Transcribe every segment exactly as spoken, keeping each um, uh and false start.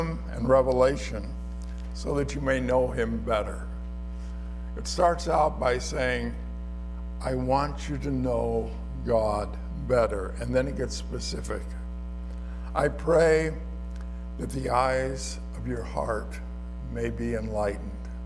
and revelation so that you may know him better. It starts out by saying, I want you to know God better. And then it gets specific. I pray that the eyes of your heart may be enlightened.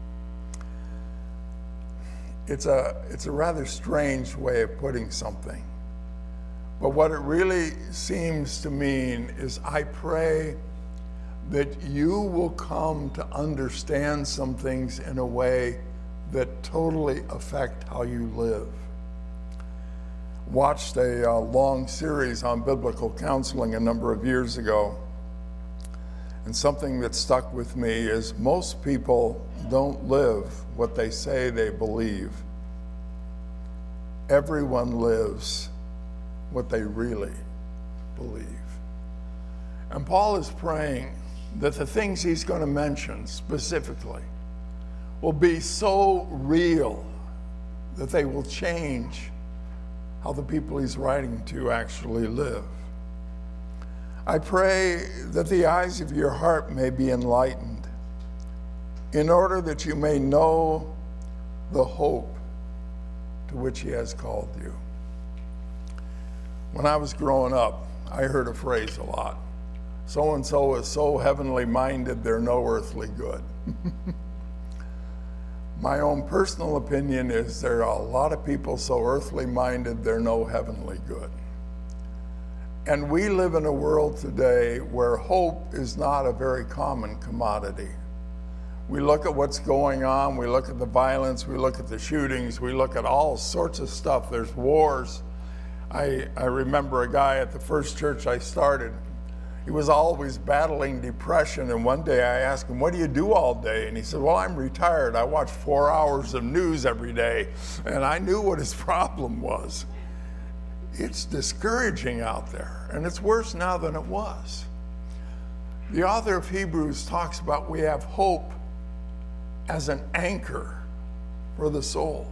It's a, it's a rather strange way of putting something. But what it really seems to mean is I pray that you will come to understand some things in a way that totally affect how you live. Watched a uh, long series on biblical counseling a number of years ago. And something that stuck with me is most people don't live what they say they believe. Everyone lives what they really believe. And Paul is praying that the things he's going to mention specifically will be so real that they will change how the people he's writing to actually live. I pray that the eyes of your heart may be enlightened in order that you may know the hope to which he has called you. When I was growing up, I heard a phrase a lot. So-and-so is so heavenly minded, they're no earthly good. My own personal opinion is there are a lot of people so earthly minded, they're no heavenly good. And we live in a world today where hope is not a very common commodity. We look at what's going on, we look at the violence, we look at the shootings, we look at all sorts of stuff. There's wars. I, I remember a guy at the first church I started. He was always battling depression, and one day I asked him, what do you do all day? And he said, well, I'm retired. I watch four hours of news every day. And I knew what his problem was. It's discouraging out there, and it's worse now than it was. The author of Hebrews talks about we have hope as an anchor for the soul.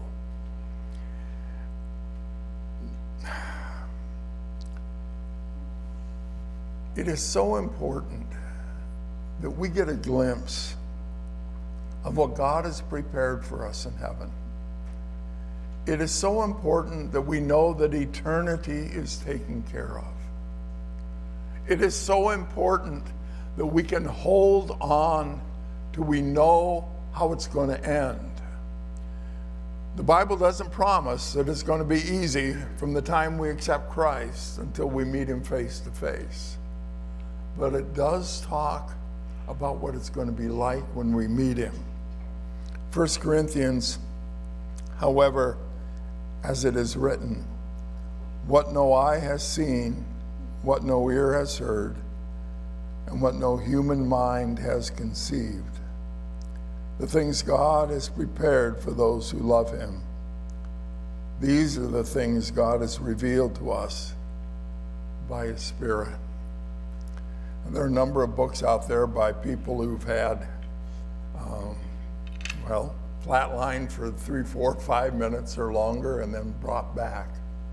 It is so important that we get a glimpse of what God has prepared for us in heaven. It is so important that we know that eternity is taken care of. It is so important that we can hold on till we know how it's going to end. The Bible doesn't promise that it's going to be easy from the time we accept Christ until we meet him face to face. But it does talk about what it's going to be like when we meet him. First Corinthians, however, as it is written, what no eye has seen, what no ear has heard, and what no human mind has conceived, the things God has prepared for those who love him. These are the things God has revealed to us by his Spirit. And there are a number of books out there by people who've had, um, well, flatlined for three, four, five minutes or longer and then brought back.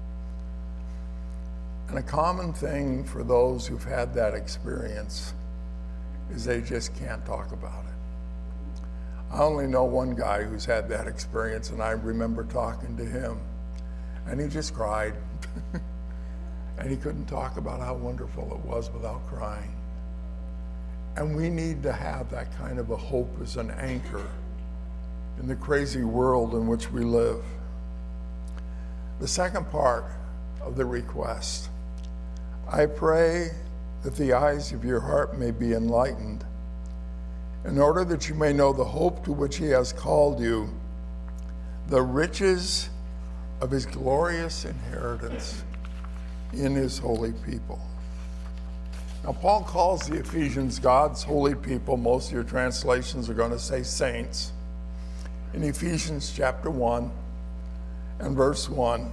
And a common thing for those who've had that experience is they just can't talk about it. I only know one guy who's had that experience, and I remember talking to him, and he just cried. And he couldn't talk about how wonderful it was without crying. And we need to have that kind of a hope as an anchor in the crazy world in which we live. The second part of the request, I pray that the eyes of your heart may be enlightened, in order that you may know the hope to which he has called you, the riches of his glorious inheritance in his holy people. Now, Paul calls the Ephesians God's holy people. Most of your translations are going to say saints. In Ephesians chapter one and verse one,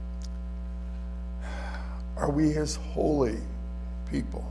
are we his holy people?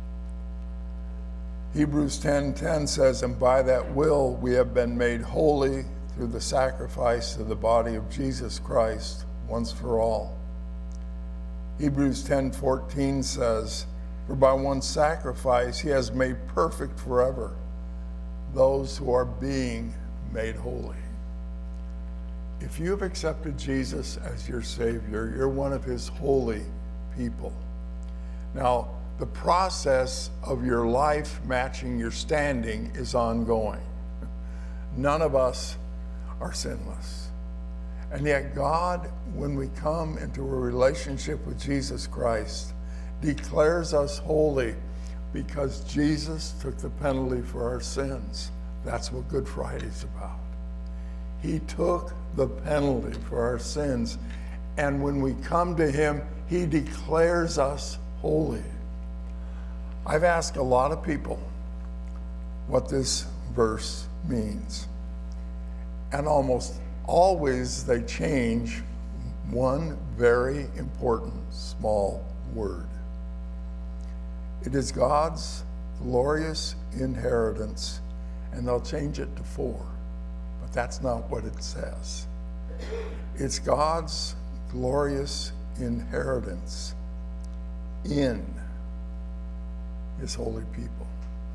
Hebrews ten ten says, and by that will we have been made holy through the sacrifice of the body of Jesus Christ once for all. Hebrews ten fourteen says, For by one sacrifice he has made perfect forever those who are being made holy. If you have accepted Jesus as your Savior, you're one of his holy people. Now, the process of your life matching your standing is ongoing. None of us are sinless. And yet God, when we come into a relationship with Jesus Christ, declares us holy because Jesus took the penalty for our sins. That's what Good Friday's about. He took the penalty for our sins. And when we come to him, he declares us holy. I've asked a lot of people what this verse means. And almost always they change one very important small word. It is God's glorious inheritance, and they'll change it to four, but that's not what it says. It's God's glorious inheritance in his holy people.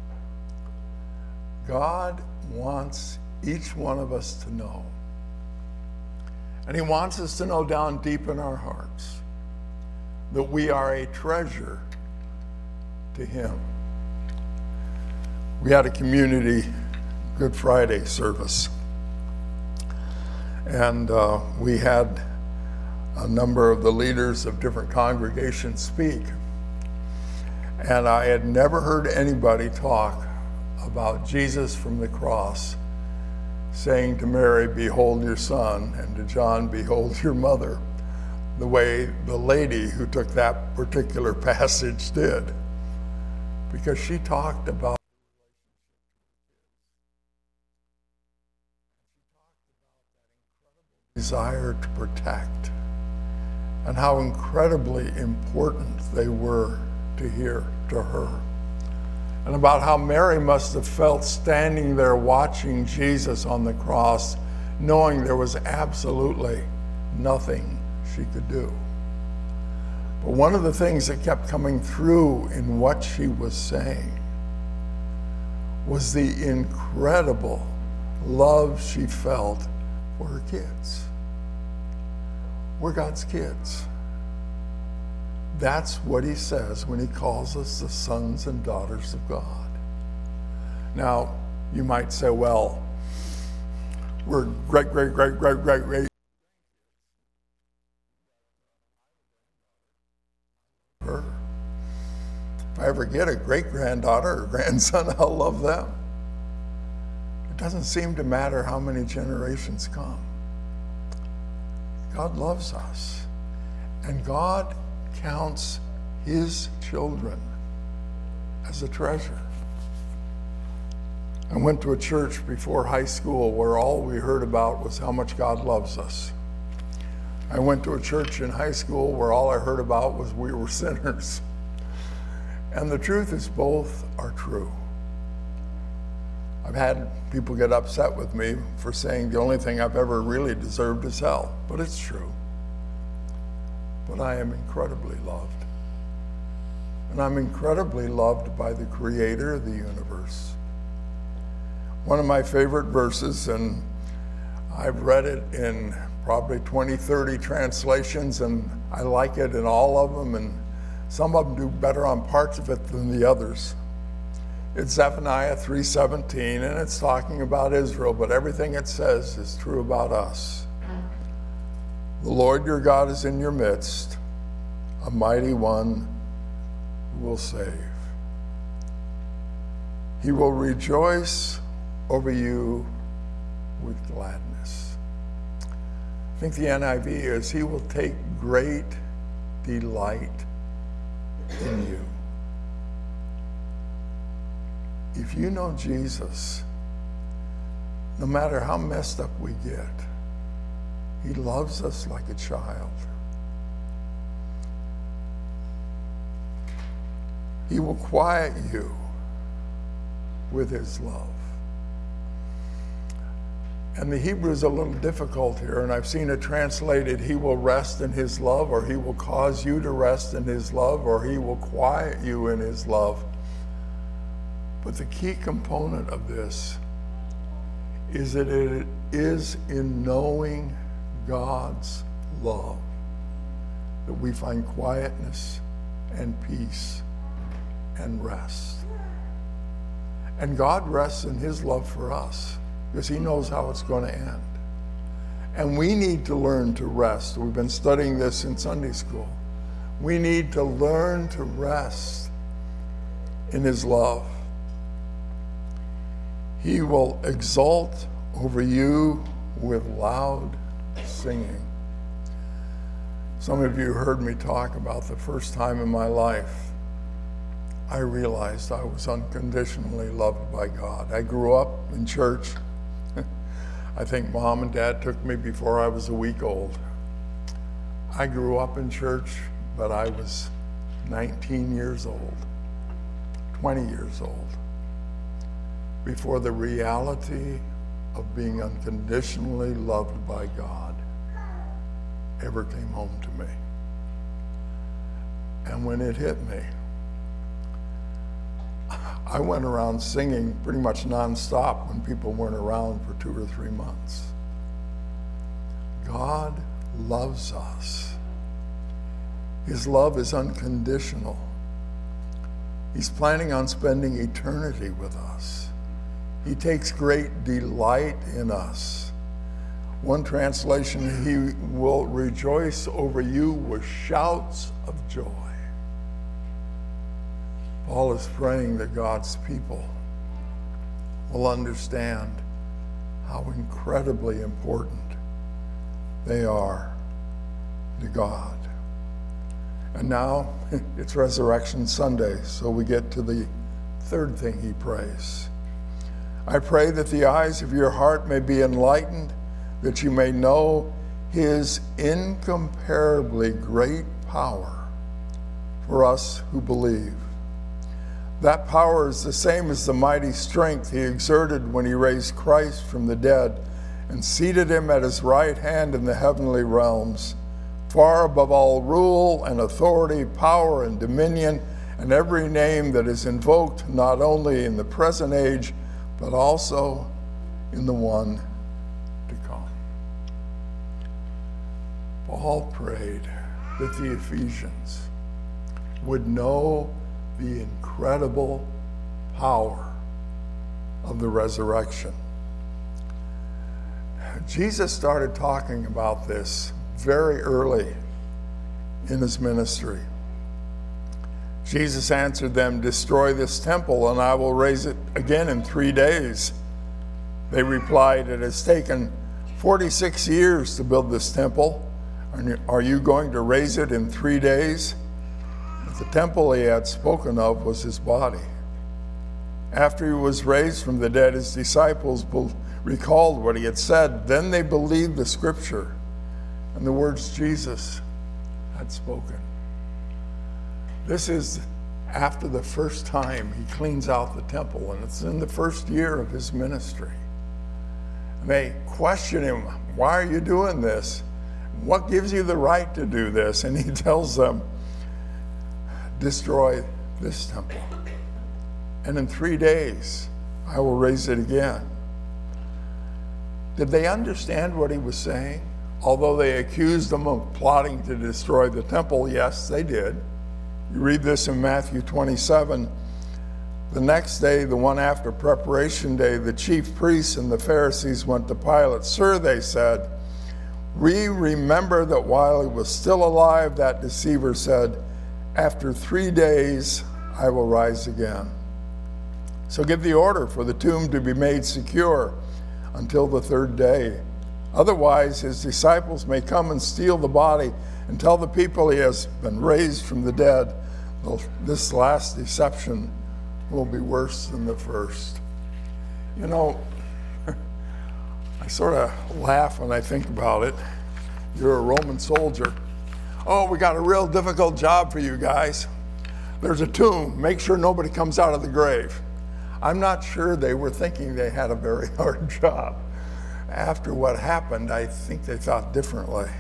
God wants each one of us to know, and he wants us to know down deep in our hearts that we are a treasure to him. We had a community Good Friday service, and uh, we had a number of the leaders of different congregations speak. And I had never heard anybody talk about Jesus from the cross saying to Mary, "Behold your son," and to John, "Behold your mother," the way the lady who took that particular passage did. Because she talked about desire to protect and how incredibly important they were to hear to her, and about how Mary must have felt standing there watching Jesus on the cross, knowing there was absolutely nothing she could do. But one of the things that kept coming through in what she was saying was the incredible love she felt for her kids. We're God's kids. That's what he says when he calls us the sons and daughters of God. Now, you might say, well, we're great, great, great, great, great, great. If I ever get a great-granddaughter or grandson, I'll love them. It doesn't seem to matter how many generations come. God loves us, and God counts his children as a treasure. I went to a church before high school where all we heard about was how much God loves us. I went to a church in high school where all I heard about was we were sinners. And the truth is both are true. I've had people get upset with me for saying the only thing I've ever really deserved is hell, but it's true. But I am incredibly loved. And I'm incredibly loved by the creator of the universe. One of my favorite verses, and I've read it in probably twenty, thirty translations, and I like it in all of them, and some of them do better on parts of it than the others. It's Zephaniah three seventeen, and it's talking about Israel, but everything it says is true about us. The Lord your God is in your midst, a mighty one who will save. He will rejoice over you with gladness. I think the N I V is, he will take great delight in you. If you know Jesus, no matter how messed up we get, he loves us like a child. He will quiet you with his love. And the Hebrew is a little difficult here, and I've seen it translated, he will rest in his love, or he will cause you to rest in his love, or he will quiet you in his love. But the key component of this is that it is in knowing God's love that we find quietness and peace and rest. And God rests in his love for us because he knows how it's going to end. And we need to learn to rest. We've been studying this in Sunday school. We need to learn to rest in his love. He will exult over you with loud singing. Some of you heard me talk about the first time in my life I realized I was unconditionally loved by God. I grew up in church. I think mom and dad took me before I was a week old. I grew up in church, but I was nineteen years old, twenty years old, before the reality of being unconditionally loved by God ever came home to me. And when it hit me, I went around singing pretty much nonstop when people weren't around for two or three months. God loves us. His love is unconditional. He's planning on spending eternity with us. He takes great delight in us. One translation, he will rejoice over you with shouts of joy. Paul is praying that God's people will understand how incredibly important they are to God. And now it's Resurrection Sunday, so we get to the third thing he prays. I pray that the eyes of your heart may be enlightened, that you may know his incomparably great power for us who believe. That power is the same as the mighty strength he exerted when he raised Christ from the dead and seated him at his right hand in the heavenly realms, far above all rule and authority, power and dominion, and every name that is invoked not only in the present age, but also in the one to come. Paul prayed that the Ephesians would know the incredible power of the resurrection. Jesus started talking about this very early in his ministry. Jesus answered them, "Destroy this temple, and I will raise it again in three days." They replied, "It has taken forty-six years to build this temple. Are you going to raise it in three days?" The temple he had spoken of was his body. After he was raised from the dead, his disciples recalled what he had said. Then they believed the scripture and the words Jesus had spoken. This is after the first time he cleans out the temple, and it's in the first year of his ministry. And they question him, "Why are you doing this? What gives you the right to do this?" And he tells them, "Destroy this temple, and in three days I will raise it again." Did they understand what he was saying? Although they accused him of plotting to destroy the temple, yes, they did. You read this in Matthew twenty-seven. The next day, the one after preparation day, the chief priests and the Pharisees went to Pilate. "Sir," they said, "we remember that while he was still alive, that deceiver said, 'After three days I will rise again.' So give the order for the tomb to be made secure until the third day. Otherwise, his disciples may come and steal the body and tell the people he has been raised from the dead. This last deception will be worse than the first." You know, I sort of laugh when I think about it. You're a Roman soldier. "Oh, we got a real difficult job for you guys. There's a tomb. Make sure nobody comes out of the grave." I'm not sure they were thinking they had a very hard job. after what happened, I think they thought differently.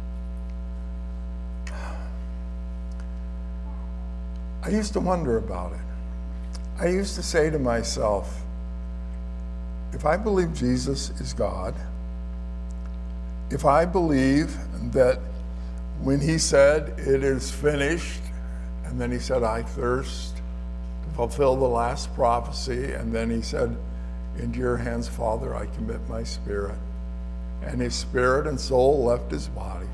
I used to wonder about it. I used to say to myself, if I believe Jesus is God, if I believe that when he said, it is finished, and then he said, I thirst, to fulfill the last prophecy, and then he said, into your hands, Father, I commit my spirit. And his spirit and soul left his body.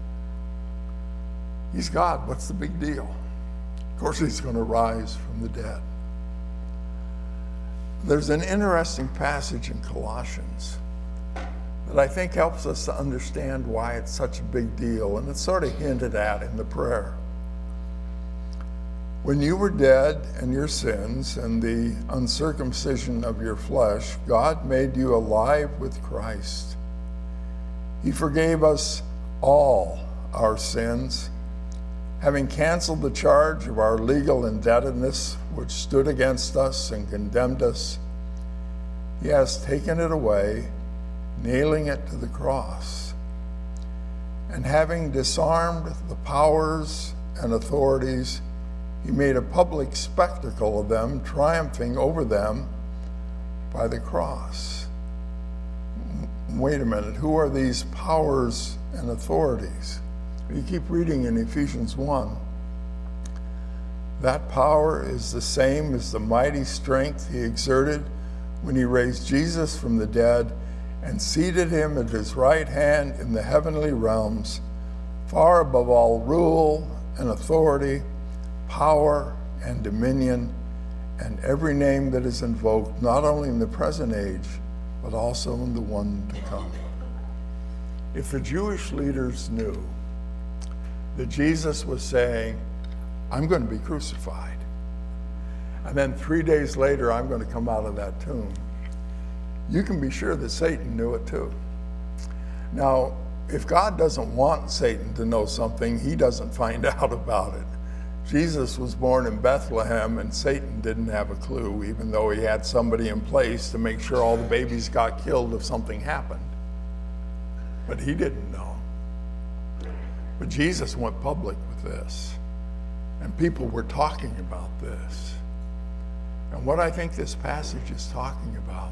He's God. What's the big deal? Of course, he's going to rise from the dead. There's an interesting passage in Colossians that I think helps us to understand why it's such a big deal, and it's sort of hinted at in the prayer. When you were dead in your sins and the uncircumcision of your flesh, God made you alive with Christ. He forgave us all our sins, having canceled the charge of our legal indebtedness which stood against us and condemned us. He has taken it away, nailing it to the cross. And having disarmed the powers and authorities, he made a public spectacle of them, triumphing over them by the cross. Wait a minute, who are these powers and authorities? You keep reading in Ephesians one. That power is the same as the mighty strength he exerted when he raised Jesus from the dead and seated him at his right hand in the heavenly realms, far above all rule and authority, power and dominion, and every name that is invoked, not only in the present age, but also in the one to come. If the Jewish leaders knew that Jesus was saying, I'm going to be crucified, and then three days later, I'm going to come out of that tomb, you can be sure that Satan knew it too. Now, if God doesn't want Satan to know something, he doesn't find out about it. Jesus was born in Bethlehem, and Satan didn't have a clue, even though he had somebody in place to make sure all the babies got killed if something happened. But he didn't know. But Jesus went public with this, and people were talking about this. And what I think this passage is talking about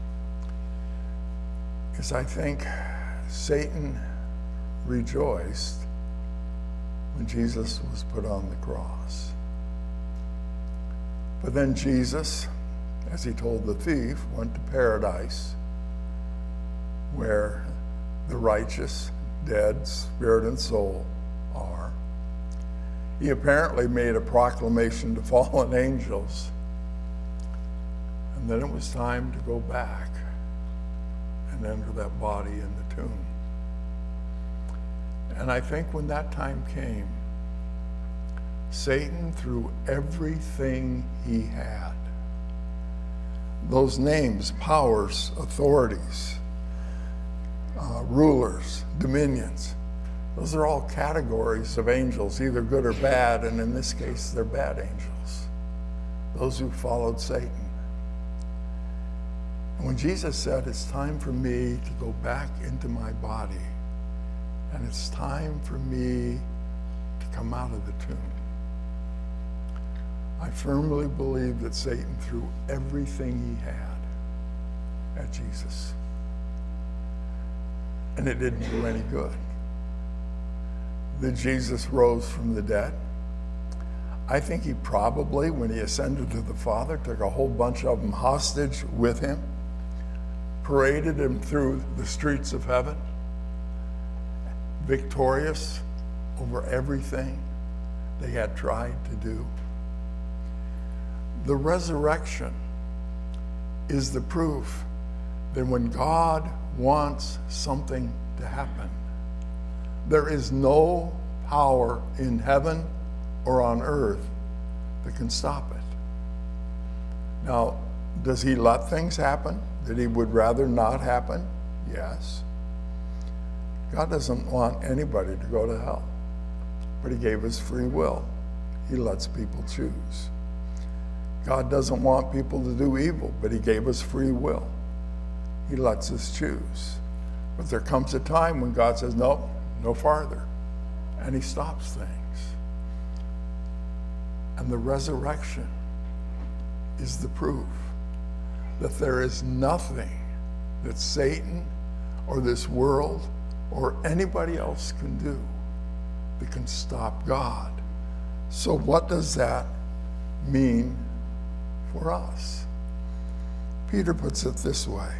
is I think Satan rejoiced when Jesus was put on the cross. But then Jesus, as he told the thief, went to paradise, where the righteous, dead, spirit and soul are. He apparently made a proclamation to fallen angels. And then it was time to go back and enter that body in the tomb. And I think when that time came, Satan threw everything he had. Those names, powers, authorities, uh, rulers, dominions, those are all categories of angels, either good or bad, and in this case, they're bad angels, those who followed Satan. And when Jesus said, it's time for me to go back into my body, and it's time for me to come out of the tomb, I firmly believe that Satan threw everything he had at Jesus. And it didn't do any good. Then Jesus rose from the dead. I think he probably, when he ascended to the Father, took a whole bunch of them hostage with him, paraded him through the streets of heaven, victorious over everything they had tried to do. The resurrection is the proof that when God wants something to happen, there is no power in heaven or on earth that can stop it. Now, does he let things happen that he would rather not happen? Yes. God doesn't want anybody to go to hell, but he gave us free will. He lets people choose. God doesn't want people to do evil, but he gave us free will. He lets us choose. But there comes a time when God says, no, no farther. And he stops things. And the resurrection is the proof that there is nothing that Satan or this world or anybody else can do that can stop God. So what does that mean for us? Peter puts it this way.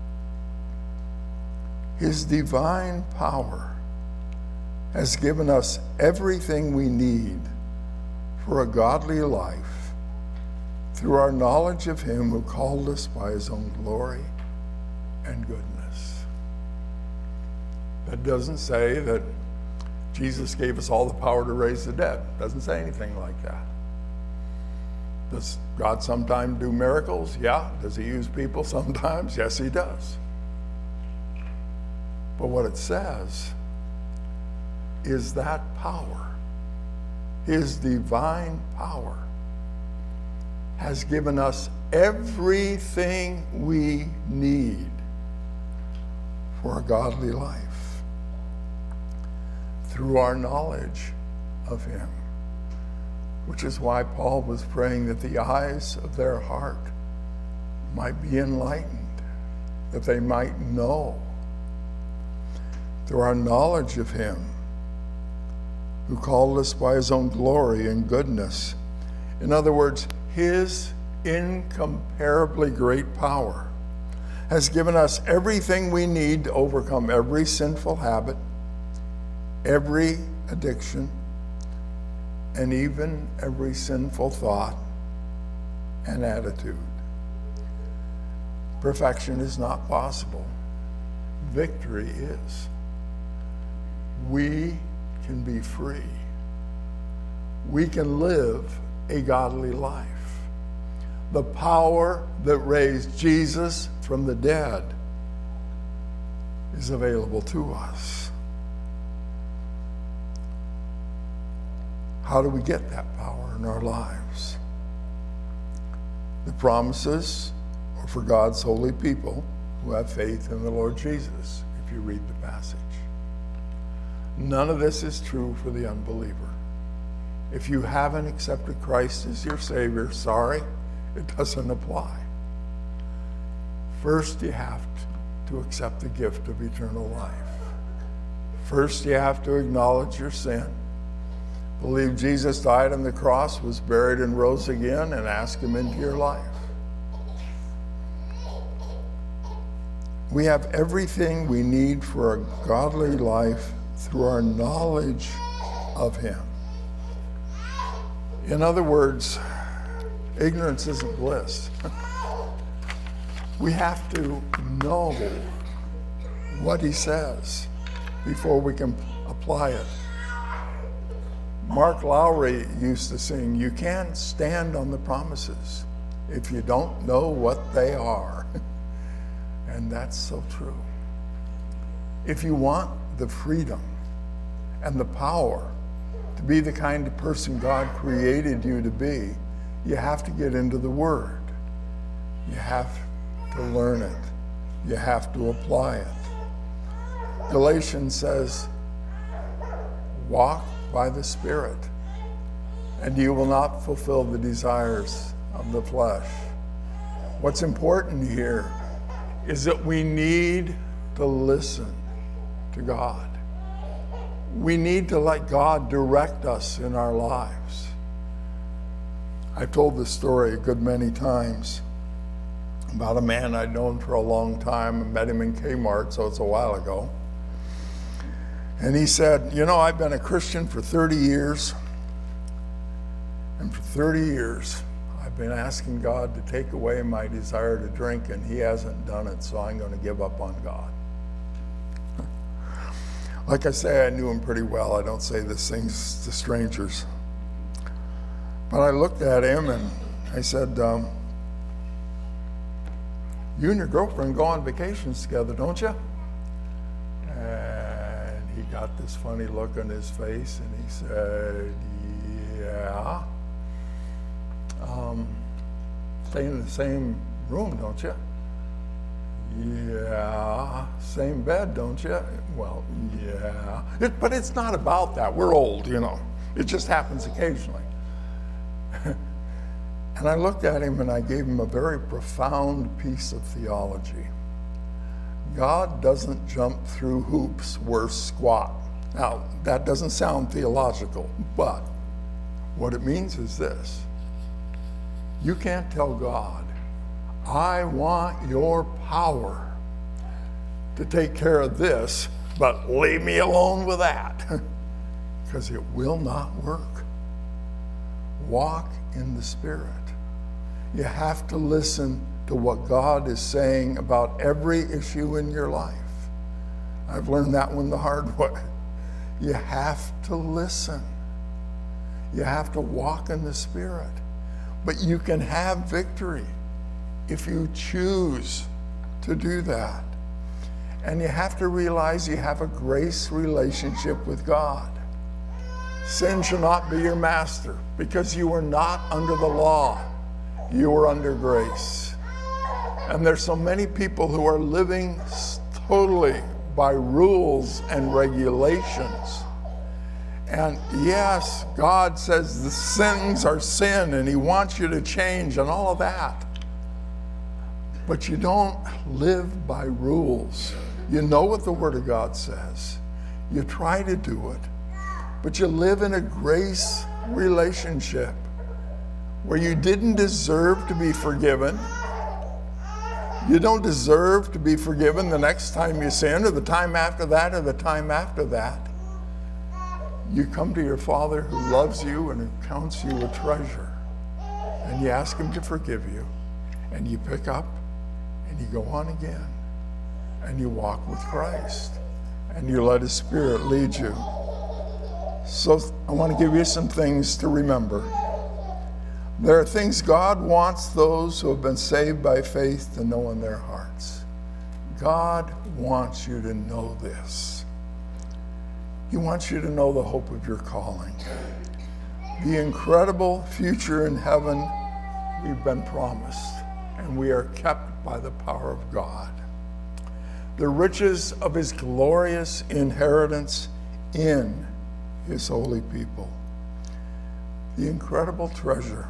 His divine power has given us everything we need for a godly life through our knowledge of him who called us by his own glory and goodness. That doesn't say that Jesus gave us all the power to raise the dead. It doesn't say anything like that. Does God sometimes do miracles? Yeah. Does he use people sometimes? Yes, he does. But what it says is that power, his divine power, has given us everything we need for a godly life through our knowledge of him. Which is why Paul was praying that the eyes of their heart might be enlightened, that they might know through our knowledge of him who called us by his own glory and goodness. In other words, his incomparably great power has given us everything we need to overcome every sinful habit, every addiction, and even every sinful thought and attitude. Perfection is not possible. Victory is. We can be free. We can live a godly life. The power that raised Jesus from the dead is available to us. How do we get that power in our lives? The promises are for God's holy people who have faith in the Lord Jesus, if you read the passage. None of this is true for the unbeliever. If you haven't accepted Christ as your Savior, sorry, it doesn't apply. First, you have to accept the gift of eternal life. First, you have to acknowledge your sin. Believe Jesus died on the cross, was buried, and rose again, and ask him into your life. We have everything we need for a godly life through our knowledge of him. In other words, ignorance isn't bliss. We have to know what he says before we can apply it. Mark Lowry used to sing, "You can't stand on the promises if you don't know what they are." And that's so true. If you want the freedom and the power to be the kind of person God created you to be, you have to get into the Word. You have to learn it. You have to apply it. Galatians says, walk by the Spirit, and you will not fulfill the desires of the flesh. What's important here is that we need to listen to God. We need to let God direct us in our lives. I've told this story a good many times about a man I'd known for a long time. I met him in Kmart, so it's a while ago. And he said, you know, I've been a Christian for thirty years, and for thirty years, I've been asking God to take away my desire to drink, and he hasn't done it, so I'm going to give up on God. Like I say, I knew him pretty well. I don't say these things to strangers. But I looked at him and I said, um, you and your girlfriend go on vacations together, don't you? And he got this funny look on his face and he said, yeah. Um, stay in the same room, don't you? Yeah, same bed, don't you? Well, yeah. It, but it's not about that. We're old, you know. It just happens occasionally. And I looked at him and I gave him a very profound piece of theology. God doesn't jump through hoops worth squat. Now, that doesn't sound theological, but what it means is this. You can't tell God, I want your power to take care of this, but leave me alone with that. Because it will not work. Walk in the Spirit. You have to listen to what God is saying about every issue in your life. I've learned that one the hard way. You have to listen. You have to walk in the Spirit. But you can have victory if you choose to do that. And you have to realize you have a grace relationship with God. Sin shall not be your master, because you are not under the law. You are under grace. And there's so many people who are living totally by rules and regulations. And yes, God says the sins are sin and He wants you to change and all of that. But you don't live by rules. You know what the Word of God says. You try to do it. But you live in a grace relationship where you didn't deserve to be forgiven. You don't deserve to be forgiven the next time you sin, or the time after that, or the time after that. You come to your Father who loves you and who counts you a treasure. And you ask Him to forgive you. And you pick up and you go on again. And you walk with Christ. And you let His Spirit lead you. So I want to give you some things to remember. There are things God wants those who have been saved by faith to know in their hearts. God wants you to know this. He wants you to know the hope of your calling. The incredible future in heaven we've been promised, and we are kept by the power of God. The riches of His glorious inheritance in His holy people. The incredible treasure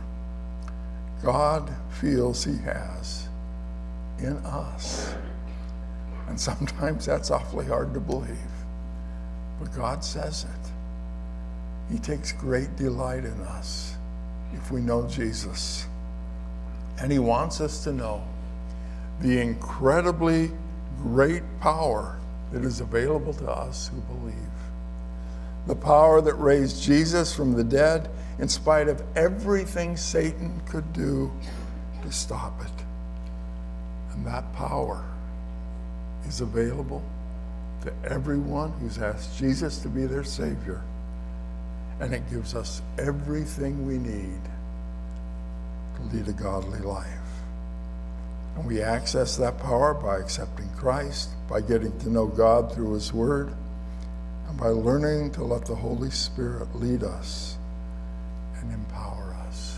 God feels He has in us. And sometimes that's awfully hard to believe. But God says it. He takes great delight in us if we know Jesus. And He wants us to know the incredibly great power that is available to us who believe. The power that raised Jesus from the dead in spite of everything Satan could do to stop it. And that power is available to everyone who's asked Jesus to be their Savior. And it gives us everything we need to lead a godly life. And we access that power by accepting Christ, by getting to know God through His Word, and by learning to let the Holy Spirit lead us and empower us.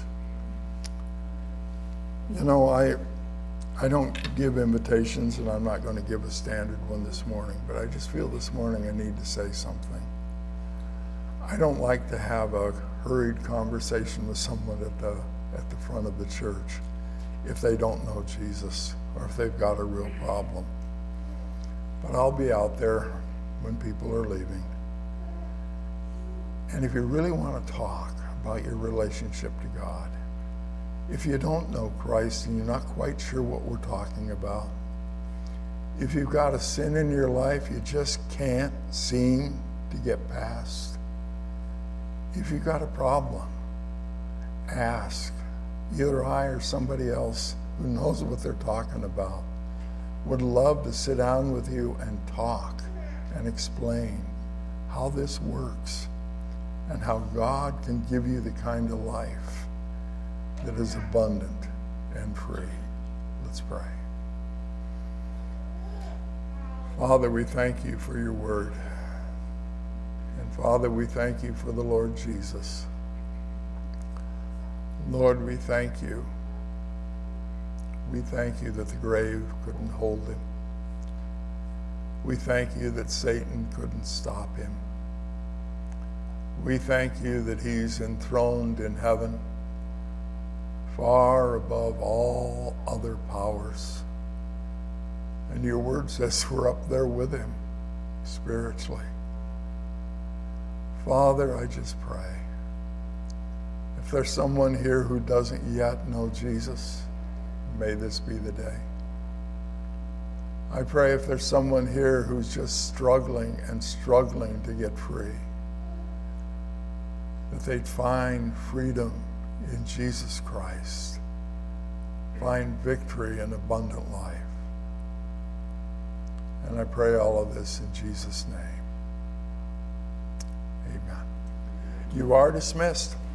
You know, I I don't give invitations, and I'm not going to give a standard one this morning, but I just feel this morning I need to say something. I don't like to have a hurried conversation with someone at the at the front of the church if they don't know Jesus or if they've got a real problem. But I'll be out there when people are leaving. And if you really want to talk about your relationship to God, if you don't know Christ and you're not quite sure what we're talking about, if you've got a sin in your life you just can't seem to get past, if you've got a problem, ask. Either I or somebody else who knows what they're talking about would love to sit down with you and talk and explain how this works and how God can give you the kind of life that is abundant and free. Let's pray. Father, we thank you for your word. And Father, we thank you for the Lord Jesus. Lord, we thank you. We thank you that the grave couldn't hold him. We thank you that Satan couldn't stop him. We thank you that he's enthroned in heaven, far above all other powers. And your word says we're up there with him spiritually. Father, I just pray, if there's someone here who doesn't yet know Jesus, may this be the day. I pray if there's someone here who's just struggling and struggling to get free, that they'd find freedom in Jesus Christ, find victory and abundant life. And I pray all of this in Jesus' name. Amen. You are dismissed.